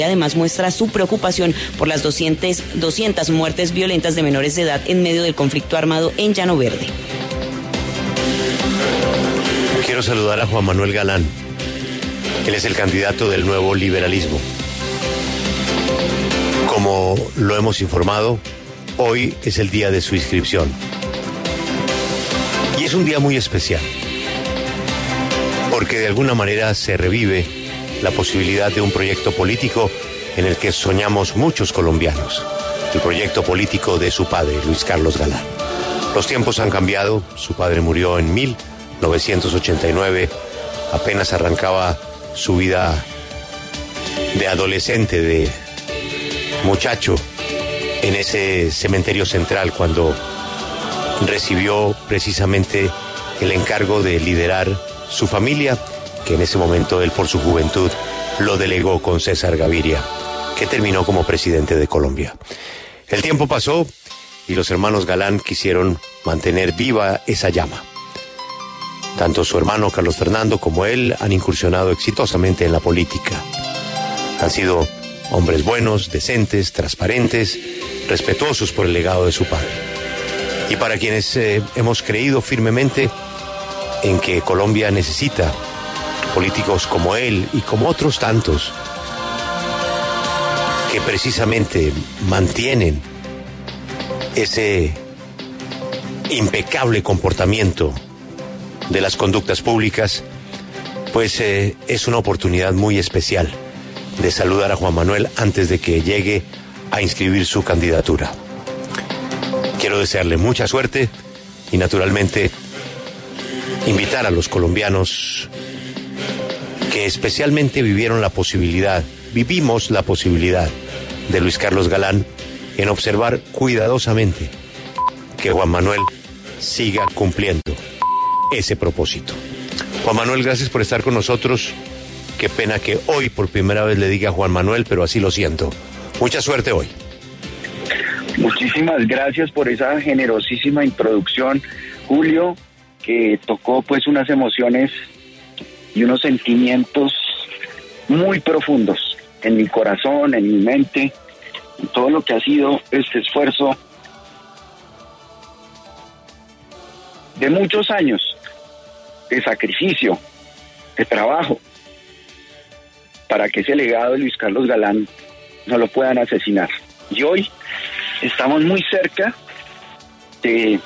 Además muestra su preocupación por las 200 muertes violentas de menores de edad en medio del conflicto armado en Llano Verde. Quiero saludar a Juan Manuel Galán. Él es el candidato del Nuevo Liberalismo. Como lo hemos informado, hoy es el día de su inscripción. Y es un día muy especial, porque de alguna manera se revive la posibilidad de un proyecto político en el que soñamos muchos colombianos. El proyecto político de su padre, Luis Carlos Galán. Los tiempos han cambiado, su padre murió en 1989, apenas arrancaba su vida de adolescente, de muchacho, en ese cementerio central cuando recibió precisamente el encargo de liderar su familia, que en ese momento él por su juventud lo delegó con César Gaviria, que terminó como presidente de Colombia. El tiempo pasó y los hermanos Galán quisieron mantener viva esa llama. Tanto su hermano Carlos Fernando como él han incursionado exitosamente en la política. Han sido hombres buenos, decentes, transparentes, respetuosos por el legado de su padre. Y para quienes hemos creído firmemente en que Colombia necesita políticos como él y como otros tantos que precisamente mantienen ese impecable comportamiento de las conductas públicas, pues es una oportunidad muy especial de saludar a Juan Manuel antes de que llegue a inscribir su candidatura. Quiero desearle mucha suerte y naturalmente invitar a los colombianos que especialmente vivimos la posibilidad de Luis Carlos Galán en observar cuidadosamente que Juan Manuel siga cumpliendo ese propósito. Juan Manuel, gracias por estar con nosotros. Qué pena que hoy por primera vez le diga Juan Manuel, pero así lo siento. Mucha suerte hoy. Muchísimas gracias por esa generosísima introducción, Julio, que tocó pues unas emociones y unos sentimientos muy profundos en mi corazón, en mi mente, en todo lo que ha sido este esfuerzo de muchos años de sacrificio, de trabajo, para que ese legado de Luis Carlos Galán no lo puedan asesinar. Y hoy estamos muy cerca de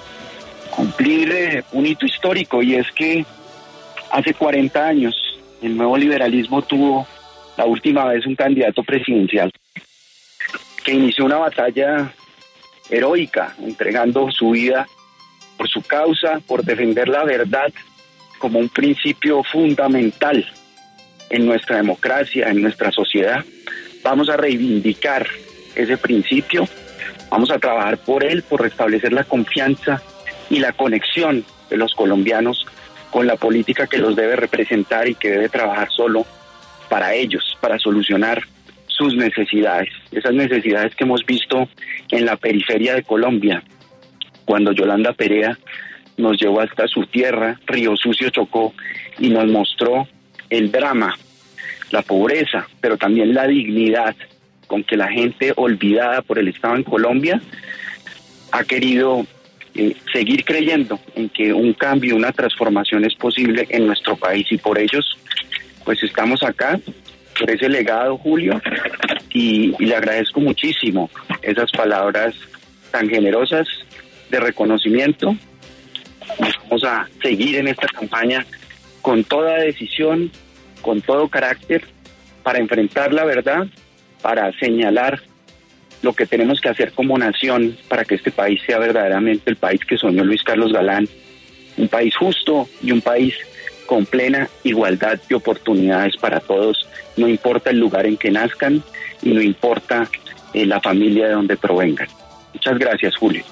cumplir un hito histórico, y es que hace 40 años el Nuevo Liberalismo tuvo la última vez un candidato presidencial que inició una batalla heroica, entregando su vida por su causa, por defender la verdad como un principio fundamental en nuestra democracia, en nuestra sociedad. Vamos a reivindicar ese principio, vamos a trabajar por él, por restablecer la confianza y la conexión de los colombianos con la política que los debe representar y que debe trabajar solo para ellos, para solucionar sus necesidades, esas necesidades que hemos visto en la periferia de Colombia, cuando Yolanda Perea nos llevó hasta su tierra, Río Sucio, Chocó, y nos mostró el drama, la pobreza, pero también la dignidad con que la gente olvidada por el Estado en Colombia ha querido seguir creyendo en que un cambio, una transformación es posible en nuestro país, y por ellos pues estamos acá, por ese legado, Julio, y le agradezco muchísimo esas palabras tan generosas de reconocimiento. Vamos a seguir en esta campaña con toda decisión, con todo carácter, para enfrentar la verdad, para señalar lo que tenemos que hacer como nación para que este país sea verdaderamente el país que soñó Luis Carlos Galán, un país justo y un país con plena igualdad de oportunidades para todos, no importa el lugar en que nazcan y no importa la familia de donde provengan. Muchas gracias, Julio.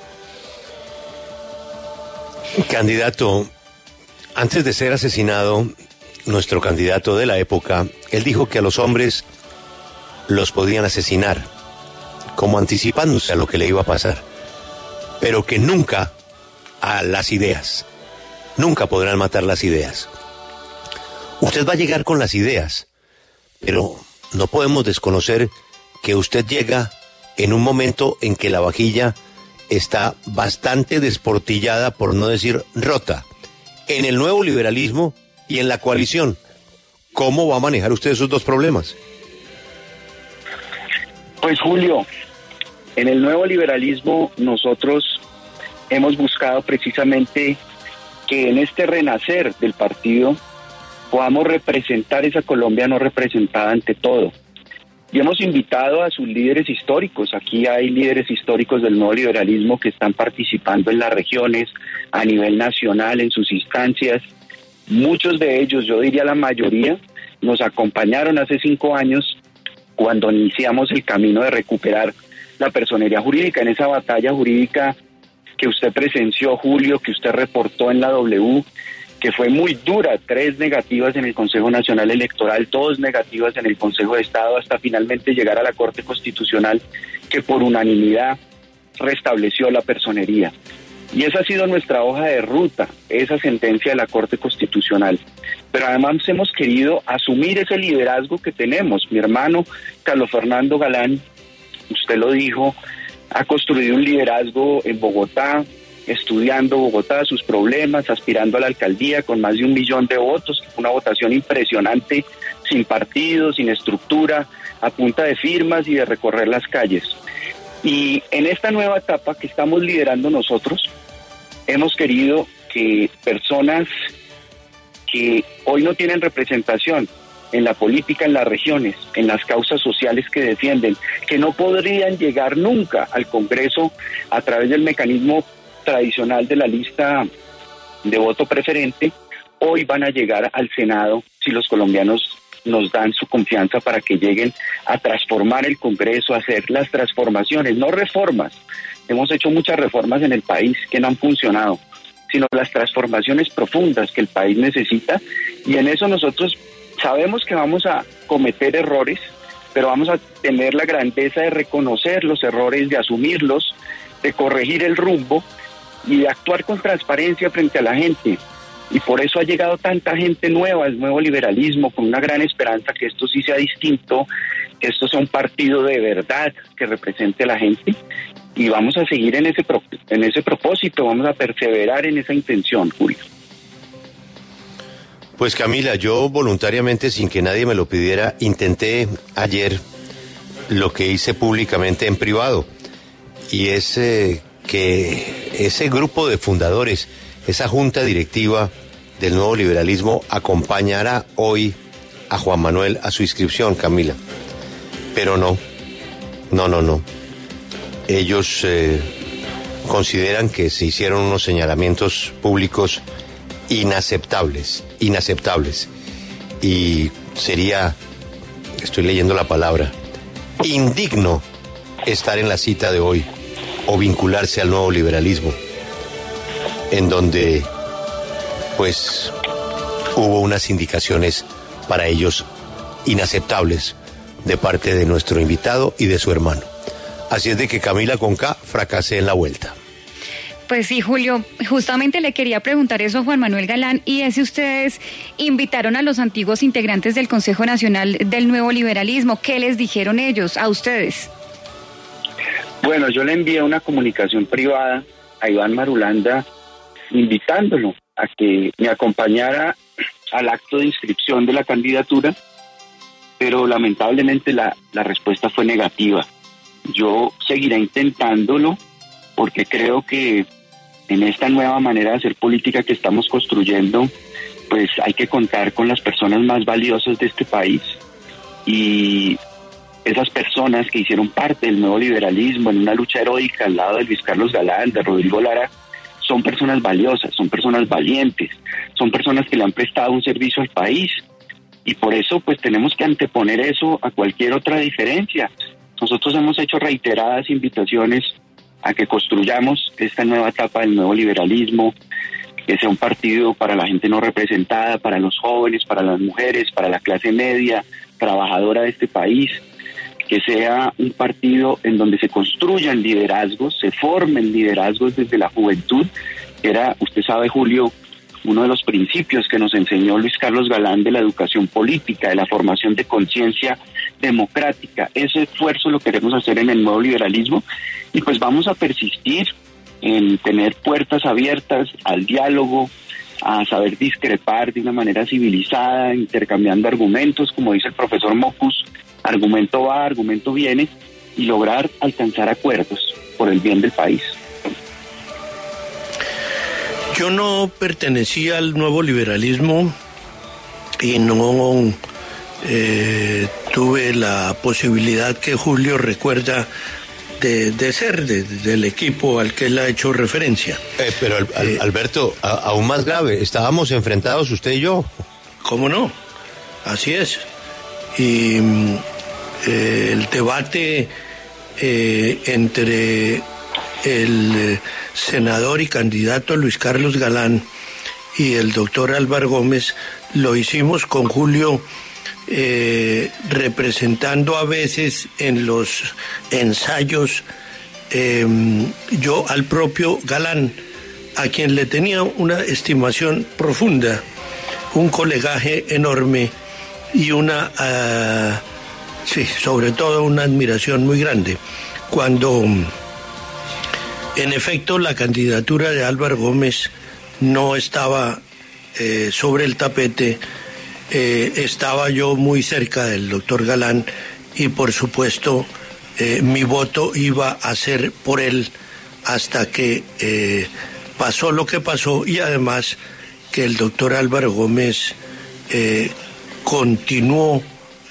Candidato, antes de ser asesinado, nuestro candidato de la época, él dijo que a los hombres los podían asesinar, como anticipándose a lo que le iba a pasar, pero que nunca a las ideas. Nunca podrán matar las ideas. Usted va a llegar con las ideas, pero no podemos desconocer que usted llega en un momento en que la vajilla está bastante desportillada, por no decir rota, en el nuevo liberalismo y en la coalición. ¿Cómo va a manejar usted esos dos problemas? Pues Julio, en el nuevo liberalismo nosotros hemos buscado precisamente que en este renacer del partido podamos representar esa Colombia no representada ante todo. Y hemos invitado a sus líderes históricos. Aquí hay líderes históricos del nuevo liberalismo que están participando en las regiones, a nivel nacional, en sus instancias. Muchos de ellos, yo diría la mayoría, nos acompañaron hace 5 años cuando iniciamos el camino de recuperar la personería jurídica, en esa batalla jurídica que usted presenció, Julio, que usted reportó en la W, que fue muy dura, 3 negativas en el Consejo Nacional Electoral, 2 negativas en el Consejo de Estado, hasta finalmente llegar a la Corte Constitucional, que por unanimidad restableció la personería. Y esa ha sido nuestra hoja de ruta, esa sentencia de la Corte Constitucional. Pero además hemos querido asumir ese liderazgo que tenemos. Mi hermano Carlos Fernando Galán, usted lo dijo, ha construido un liderazgo en Bogotá, estudiando Bogotá, sus problemas, aspirando a la alcaldía con más de 1 millón de votos, una votación impresionante, sin partido, sin estructura, a punta de firmas y de recorrer las calles. Y en esta nueva etapa que estamos liderando nosotros, hemos querido que personas que hoy no tienen representación en la política, en las regiones, en las causas sociales que defienden, que no podrían llegar nunca al Congreso a través del mecanismo tradicional de la lista de voto preferente, hoy van a llegar al Senado si los colombianos nos dan su confianza para que lleguen a transformar el Congreso, a hacer las transformaciones, no reformas. Hemos hecho muchas reformas en el país que no han funcionado, sino las transformaciones profundas que el país necesita, y en eso nosotros sabemos que vamos a cometer errores, pero vamos a tener la grandeza de reconocer los errores, de asumirlos, de corregir el rumbo y de actuar con transparencia frente a la gente. Y por eso ha llegado tanta gente nueva al nuevo liberalismo, con una gran esperanza que esto sí sea distinto, que esto sea un partido de verdad que represente a la gente. Y vamos a seguir en ese propósito, vamos a perseverar en esa intención, Julio. Pues Camila, yo voluntariamente, sin que nadie me lo pidiera, intenté ayer lo que hice públicamente en privado, y es que ese grupo de fundadores, esa junta directiva del nuevo liberalismo, acompañará hoy a Juan Manuel a su inscripción, Camila. Pero no. Ellos consideran que se hicieron unos señalamientos públicos inaceptables. Y sería, estoy leyendo la palabra, indigno estar en la cita de hoy o vincularse al nuevo liberalismo, en donde pues hubo unas indicaciones para ellos inaceptables de parte de nuestro invitado y de su hermano. Así es de que Camila con K fracasé en la vuelta. Pues sí, Julio, justamente le quería preguntar eso a Juan Manuel Galán, y es si ustedes invitaron a los antiguos integrantes del Consejo Nacional del Nuevo Liberalismo. ¿Qué les dijeron ellos a ustedes? Bueno, yo le envié una comunicación privada a Iván Marulanda invitándolo a que me acompañara al acto de inscripción de la candidatura, pero lamentablemente la respuesta fue negativa. Yo seguiré intentándolo porque creo que en esta nueva manera de hacer política que estamos construyendo, pues hay que contar con las personas más valiosas de este país, y esas personas que hicieron parte del nuevo liberalismo en una lucha heroica al lado de Luis Carlos Galán, de Rodrigo Lara, son personas valiosas, son personas valientes, son personas que le han prestado un servicio al país, y por eso pues tenemos que anteponer eso a cualquier otra diferencia. Nosotros hemos hecho reiteradas invitaciones a que construyamos esta nueva etapa del nuevo liberalismo, que sea un partido para la gente no representada, para los jóvenes, para las mujeres, para la clase media, trabajadora de este país, que sea un partido en donde se construyan liderazgos, se formen liderazgos desde la juventud, que era, usted sabe, Julio, uno de los principios que nos enseñó Luis Carlos Galán de la educación política, de la formación de conciencia democrática. Ese esfuerzo lo queremos hacer en el nuevo liberalismo y pues vamos a persistir en tener puertas abiertas al diálogo, a saber discrepar de una manera civilizada, intercambiando argumentos, como dice el profesor Mocus, argumento va, argumento viene, y lograr alcanzar acuerdos por el bien del país. Yo no pertenecía al nuevo liberalismo y no tuve la posibilidad que Julio recuerda de ser del equipo al que él ha hecho referencia. Pero Alberto, aún más grave, estábamos enfrentados usted y yo. ¿Cómo no? Así es. Y el debate entre el senador y candidato Luis Carlos Galán y el doctor Álvaro Gómez lo hicimos con Julio, representando a veces en los ensayos yo al propio Galán, a quien le tenía una estimación profunda, un colegaje enorme y sobre todo una admiración muy grande. Cuando en efecto la candidatura de Álvaro Gómez no estaba sobre el tapete, estaba yo muy cerca del doctor Galán y por supuesto mi voto iba a ser por él hasta que pasó lo que pasó y además que el doctor Álvaro Gómez continuó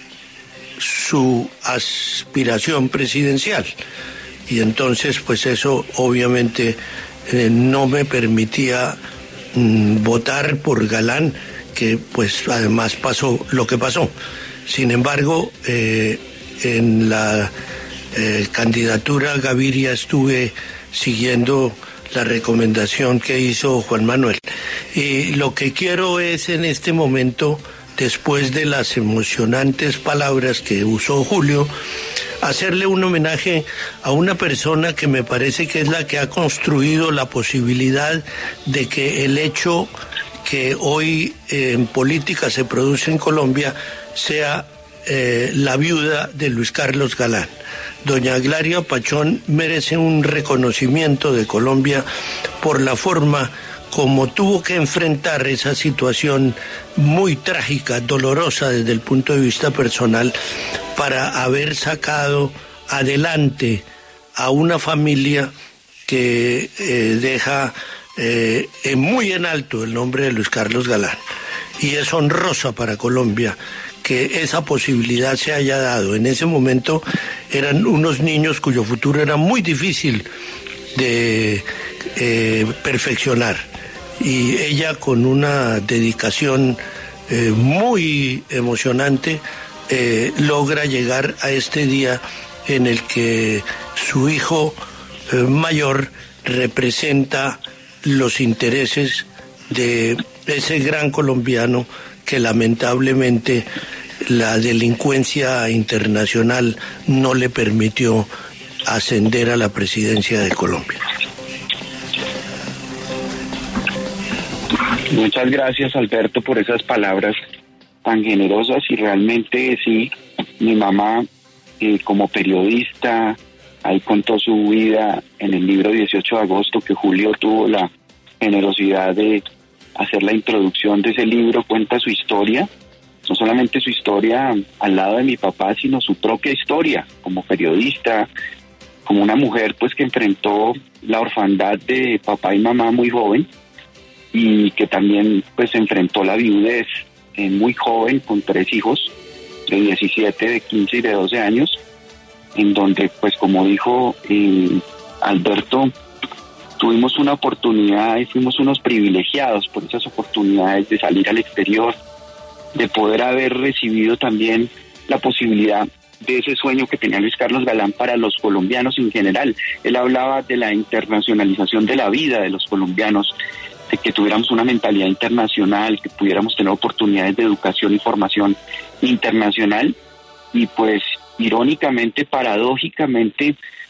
su aspiración presidencial y entonces pues eso obviamente no me permitía votar por Galán, que pues además pasó lo que pasó. Sin embargo, en la candidatura Gaviria estuve siguiendo la recomendación que hizo Juan Manuel. Y lo que quiero es en este momento, después de las emocionantes palabras que usó Julio, hacerle un homenaje a una persona que me parece que es la que ha construido la posibilidad de que el hecho que hoy en política se produce en Colombia sea la viuda de Luis Carlos Galán. Doña Glaria Pachón merece un reconocimiento de Colombia por la forma como tuvo que enfrentar esa situación muy trágica, dolorosa desde el punto de vista personal, para haber sacado adelante a una familia que deja muy en alto el nombre de Luis Carlos Galán. Y es honrosa para Colombia que esa posibilidad se haya dado. En ese momento eran unos niños cuyo futuro era muy difícil de perfeccionar. Y ella, con una dedicación muy emocionante, logra llegar a este día en el que su hijo mayor representa los intereses de ese gran colombiano que lamentablemente la delincuencia internacional no le permitió ascender a la presidencia de Colombia. Muchas gracias, Alberto, por esas palabras tan generosas. Y realmente sí, mi mamá como periodista ahí contó su vida en el libro 18 de agosto, que Julio tuvo la generosidad de hacer la introducción de ese libro. Cuenta su historia, no solamente su historia al lado de mi papá, sino su propia historia como periodista, como una mujer pues que enfrentó la orfandad de papá y mamá muy joven, y que también pues enfrentó la viudez muy joven, con 3 hijos de 17, de 15 y de 12 años, en donde pues como dijo Alberto, tuvimos una oportunidad y fuimos unos privilegiados por esas oportunidades de salir al exterior, de poder haber recibido también la posibilidad de ese sueño que tenía Luis Carlos Galán para los colombianos en general. Él hablaba de la internacionalización de la vida de los colombianos, de que tuviéramos una mentalidad internacional, que pudiéramos tener oportunidades de educación y formación internacional. Y pues irónicamente, paradójicamente,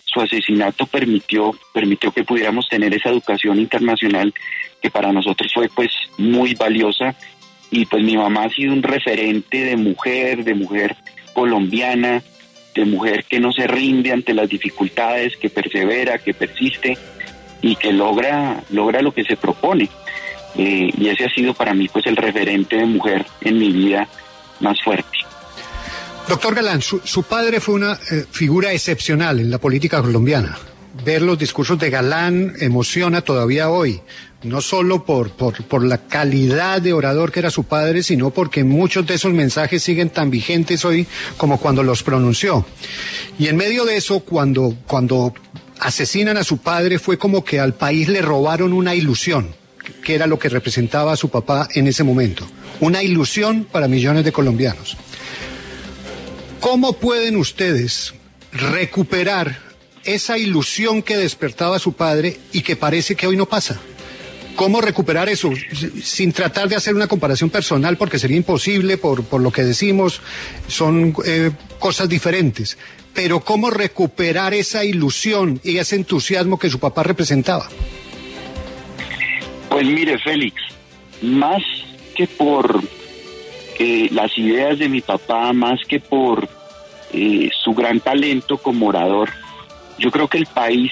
su asesinato permitió que pudiéramos tener esa educación internacional que para nosotros fue pues muy valiosa. Y pues mi mamá ha sido un referente de mujer colombiana, de mujer que no se rinde ante las dificultades, que persevera, que persiste y que logra lo que se propone. Y ese ha sido para mí pues el referente de mujer en mi vida más fuerte. Doctor Galán, su padre fue una figura excepcional en la política colombiana. Ver los discursos de Galán emociona todavía hoy, no solo por la calidad de orador que era su padre, sino porque muchos de esos mensajes siguen tan vigentes hoy como cuando los pronunció. Y en medio de eso, cuando asesinan a su padre, fue como que al país le robaron una ilusión, que era lo que representaba a su papá en ese momento. Una ilusión para millones de colombianos. ¿Cómo pueden ustedes recuperar esa ilusión que despertaba su padre y que parece que hoy no pasa? ¿Cómo recuperar eso? Sin tratar de hacer una comparación personal, porque sería imposible por lo que decimos, son cosas diferentes. Pero ¿cómo recuperar esa ilusión y ese entusiasmo que su papá representaba? Pues mire, Félix, más que por las ideas de mi papá, más que por su gran talento como orador, yo creo que el país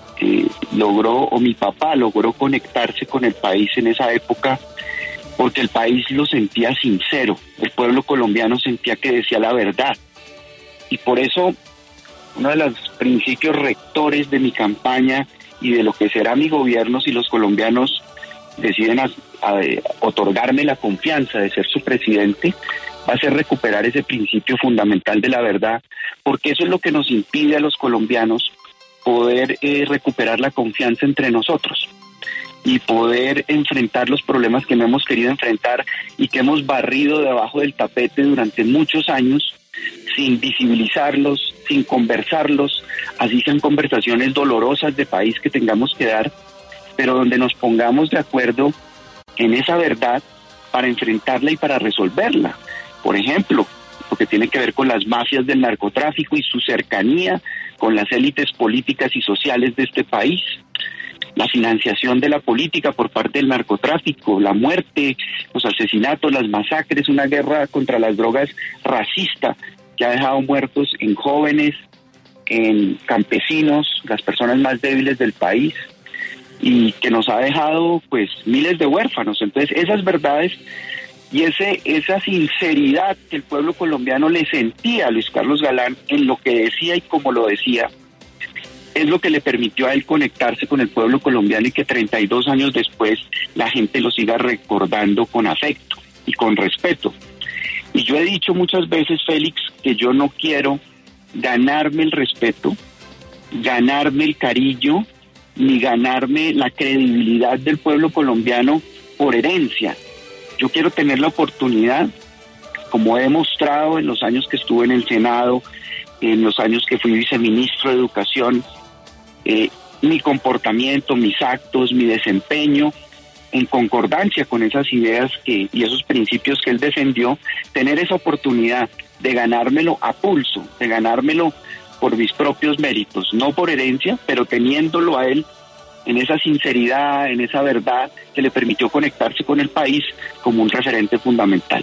mi papá logró conectarse con el país en esa época porque el país lo sentía sincero, el pueblo colombiano sentía que decía la verdad. Y por eso uno de los principios rectores de mi campaña y de lo que será mi gobierno si los colombianos deciden otorgarme la confianza de ser su presidente, va a ser recuperar ese principio fundamental de la verdad, porque eso es lo que nos impide a los colombianos poder recuperar la confianza entre nosotros y poder enfrentar los problemas que no hemos querido enfrentar y que hemos barrido debajo del tapete durante muchos años sin visibilizarlos, sin conversarlos, así sean conversaciones dolorosas de país que tengamos que dar, pero donde nos pongamos de acuerdo en esa verdad para enfrentarla y para resolverla. Por ejemplo, lo que tiene que ver con las mafias del narcotráfico y su cercanía con las élites políticas y sociales de este país, la financiación de la política por parte del narcotráfico, la muerte, los asesinatos, las masacres, una guerra contra las drogas racista que ha dejado muertos en jóvenes, en campesinos, las personas más débiles del país, y que nos ha dejado pues miles de huérfanos. Entonces esas verdades y esa sinceridad que el pueblo colombiano le sentía a Luis Carlos Galán en lo que decía y cómo lo decía, es lo que le permitió a él conectarse con el pueblo colombiano y que 32 años después la gente lo siga recordando con afecto y con respeto. Y yo he dicho muchas veces, Félix, que yo no quiero ganarme el respeto, ganarme el cariño, ni ganarme la credibilidad del pueblo colombiano por herencia. Yo quiero tener la oportunidad, como he demostrado en los años que estuve en el Senado, en los años que fui viceministro de Educación, mi comportamiento, mis actos, mi desempeño, en concordancia con esas ideas y esos principios que él defendió, tener esa oportunidad de ganármelo a pulso, de ganármelo por mis propios méritos, no por herencia, pero teniéndolo a él en esa sinceridad, en esa verdad que le permitió conectarse con el país como un referente fundamental.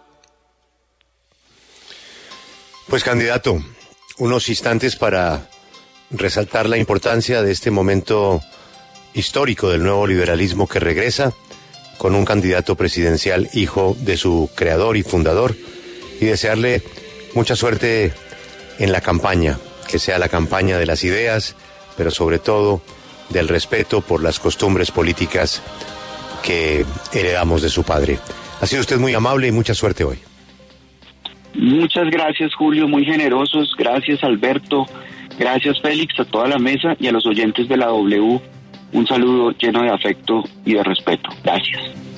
Pues, candidato, unos instantes para resaltar la importancia de este momento histórico del nuevo liberalismo que regresa con un candidato presidencial hijo de su creador y fundador, y desearle mucha suerte en la campaña, que sea la campaña de las ideas, pero sobre todo del respeto por las costumbres políticas que heredamos de su padre. Ha sido usted muy amable y mucha suerte hoy. Muchas gracias, Julio, muy generosos. Gracias, Alberto. Gracias, Félix, a toda la mesa y a los oyentes de la W. Un saludo lleno de afecto y de respeto. Gracias.